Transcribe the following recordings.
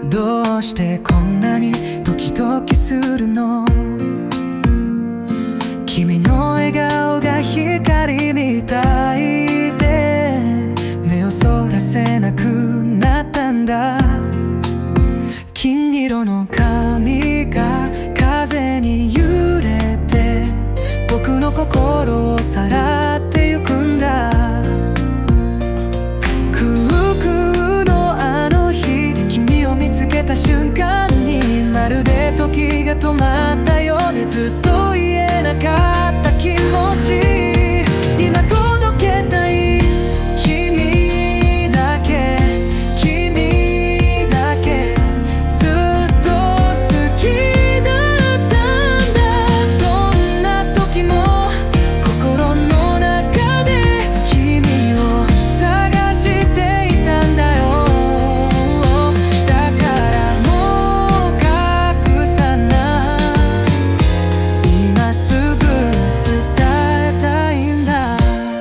どうしてこんなにドキドキするの？君の笑顔が光みたいで目をそらせなくなったんだ。金色の髪が風に揺れて僕の心をさらってゆくんだ。空空のあの日、君を見つけた瞬間にまるで時が止まったようにずっと言えなかった気持ち、今届けたい。君だけ君だけずっと好きだったんだ。どんな時も心の中で君を探していたんだよ。だからもう隠さない、今すぐ伝えたいんだ。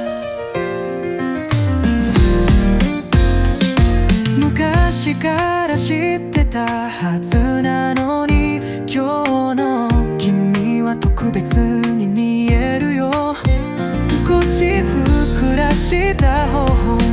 昔から知ってたはずなのに、今日の君は特別に見えるよ。少しふっくらした頬